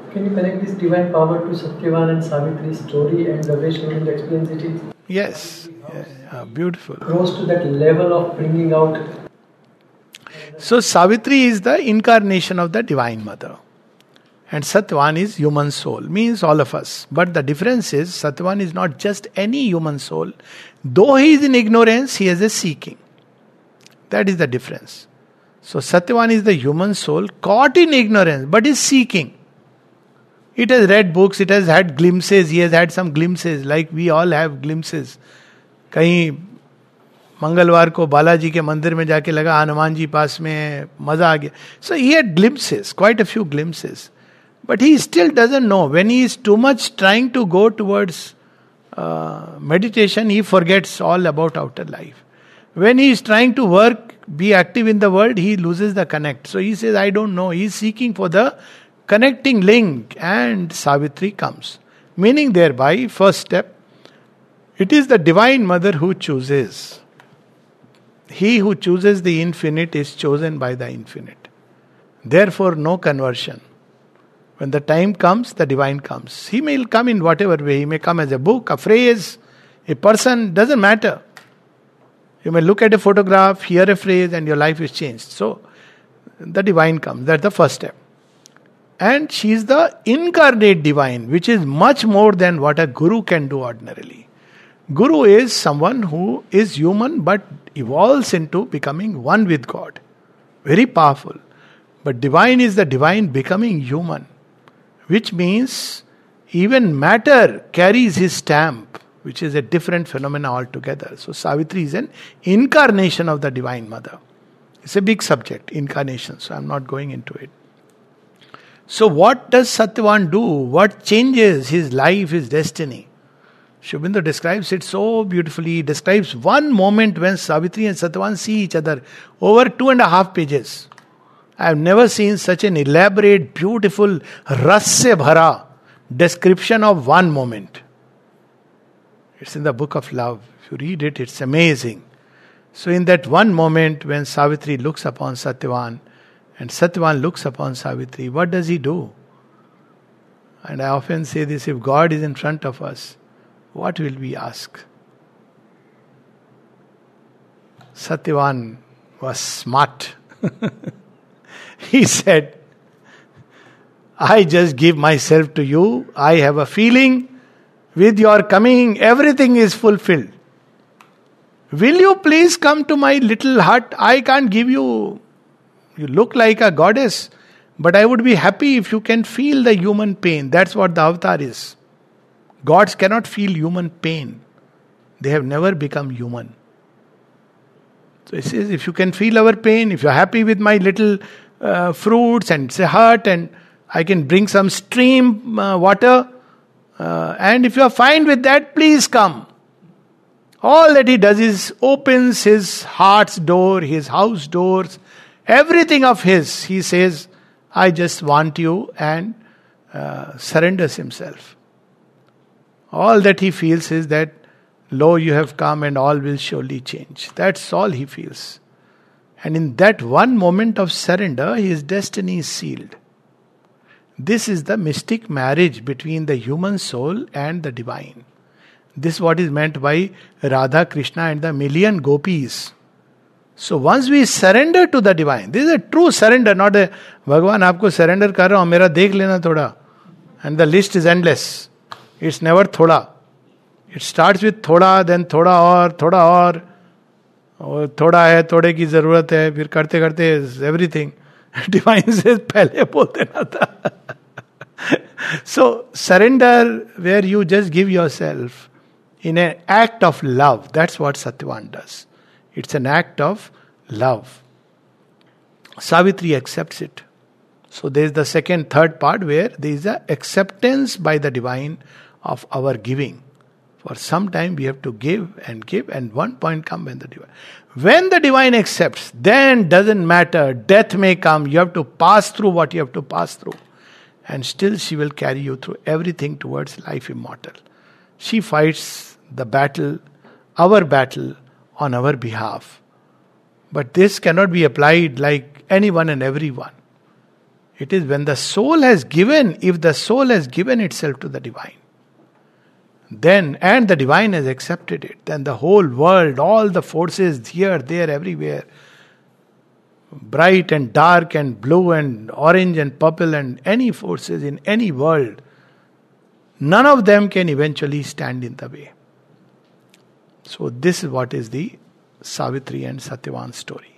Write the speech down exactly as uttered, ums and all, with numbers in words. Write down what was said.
Can you connect this divine power to Satyavan and Savitri's story and the way Sri Aurobindo explains it? Is Yes, yeah, yeah, beautiful. Rose to that level of bringing out. So Savitri is the incarnation of the Divine Mother. And Satyavan is human soul, means all of us. But the difference is, Satyavan is not just any human soul. Though he is in ignorance, he has a seeking. That is the difference. So Satyavan is the human soul caught in ignorance, but is seeking. It has read books, it has had glimpses, he has had some glimpses, like we all have glimpses. कहीं मंगलवार को बालाजी के मंदिर में जाके लगा हनुमान जी पास में मजा आ गया. So he had glimpses, quite a few glimpses. But he still doesn't know. When he is too much trying to go towards uh, meditation, he forgets all about outer life. When he is trying to work, be active in the world, he loses the connect. So he says, I don't know. He is seeking for the connecting link, and Savitri comes. Meaning thereby, first step, it is the Divine Mother who chooses. He who chooses the infinite is chosen by the infinite. Therefore, no conversion. When the time comes, the divine comes. He may come in whatever way. He may come as a book, a phrase, a person, doesn't matter. You may look at a photograph, hear a phrase, and your life is changed. So, the divine comes. That's the first step. And she is the incarnate divine, which is much more than what a guru can do ordinarily. Guru is someone who is human but evolves into becoming one with God. Very powerful. But divine is the divine becoming human. Which means even matter carries his stamp, which is a different phenomena altogether. So Savitri is an incarnation of the Divine Mother. It's a big subject, incarnation, so I'm not going into it. So what does Satyavan do? What changes his life, his destiny? Sri Aurobindo describes it so beautifully. He describes one moment when Savitri and Satyavan see each other over two and a half pages. I have never seen such an elaborate, beautiful, ras se bhara description of one moment. It's in the book of love. If you read it, it's amazing. So in that one moment when Savitri looks upon Satyavan and Satyavan looks upon Savitri, what does he do? And I often say this, if God is in front of us, what will we ask? Satyavan was smart. He said, I just give myself to you. I have a feeling with your coming, everything is fulfilled. Will you please come to my little hut? I can't give you, you look like a goddess, but I would be happy if you can feel the human pain. That's what the avatar is. Gods cannot feel human pain. They have never become human. So he says, if you can feel our pain, if you're happy with my little uh, fruits and it's a hut and I can bring some stream uh, water, uh, and if you're fine with that, please come. All that he does is opens his heart's door, his house doors, everything of his. He says, I just want you, and uh, surrenders himself. All that he feels is that, lo, you have come and all will surely change. That's all he feels. And in that one moment of surrender, his destiny is sealed. This is the mystic marriage between the human soul and the divine. This is what is meant by Radha, Krishna and the million gopis. So once we surrender to the divine, this is a true surrender, not a Bhagwan aapko surrender kar raha hu, mera dekh lena thoda. And the list is endless. It's never thoda. It starts with thoda, then thoda aur, thoda aur. और थोड़ा है, थोड़े की जरूरत है, फिर करते करते everything. Divine says, पहले बोल देना था. So surrender, where you just give yourself in an act of love. That's what Satyavan does. It's an act of love. Savitri accepts it. So there is the second, third part where there is a acceptance by the divine of our giving. For some time we have to give and give, and one point come when the divine. When the divine accepts, then doesn't matter. Death may come. You have to pass through what you have to pass through. And still she will carry you through everything towards life immortal. She fights the battle, our battle, on our behalf. But this cannot be applied like anyone and everyone. It is when the soul has given, if the soul has given itself to the divine, then, and the divine has accepted it, then the whole world, all the forces here, there, everywhere, bright and dark and blue and orange and purple and any forces in any world, none of them can eventually stand in the way. So this is what is the Savitri and Satyavan story.